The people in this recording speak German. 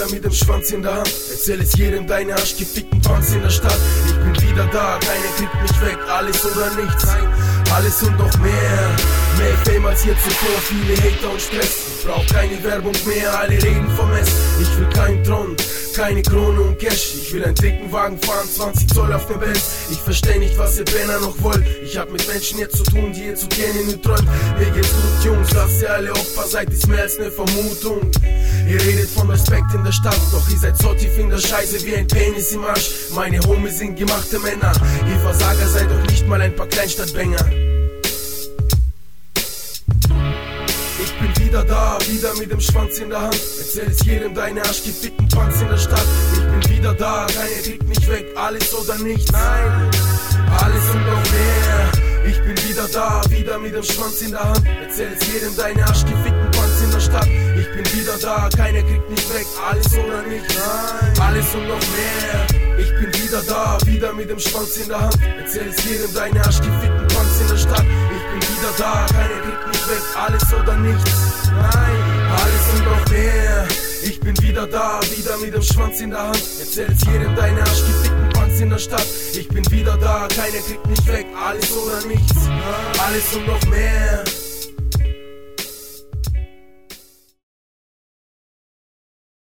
wieder mit dem Schwanz in der Hand. Erzähl es jedem, deine arschgefickten Punks in der Stadt. Ich bin wieder da, keiner kriegt mich weg, alles oder nichts. Alles und noch mehr, mehr Fame als hier zuvor, viele Hater und Stress. Ich brauch keine Werbung mehr, alle reden vom Mess. Ich will keinen Thron, keine Krone und Cash. Ich will einen dicken Wagen fahren, 20 Zoll auf der Benz. Ich versteh nicht, was ihr Penner noch wollt. Ich hab mit Menschen jetzt zu tun, die ihr zu kennen nur träumt. Mir geht's gut, Jungs, dass ihr alle Opfer seid, ist mehr als ne Vermutung. Ihr redet von Respekt in der Stadt, doch ihr seid so tief in der Scheiße wie ein Penis im Arsch. Meine Homies sind gemachte Männer, ihr Versager seid doch nicht mal ein paar Kleinstadtbänger. Ich bin wieder da, wieder mit dem Schwanz in der Hand. Erzähl es jedem, deine arschgefickten Punks in der Stadt. Ich bin wieder da, keiner kriegt mich weg, alles oder nichts. Nein, alles und noch mehr. Ich bin wieder da, wieder mit dem Schwanz in der Hand. Erzähl es jedem, deine arschgefickten Punks in der Stadt. Ich bin wieder da, keiner kriegt mich weg, alles oder nichts. Nein, alles und noch mehr. Ich bin wieder da, wieder mit dem Schwanz in der Hand. Erzähl es jedem, deine arschgefickten Punks in der Stadt. Ich bin wieder da, keiner kriegt mich weg, alles oder nichts. Nein, alles und noch mehr. Ich bin wieder da, wieder mit dem Schwanz in der Hand. Erzähl es jedem, deine arschgefickten Punks in der Stadt. Ich bin wieder da, keiner kriegt mich weg, alles oder nichts. Alles und noch mehr.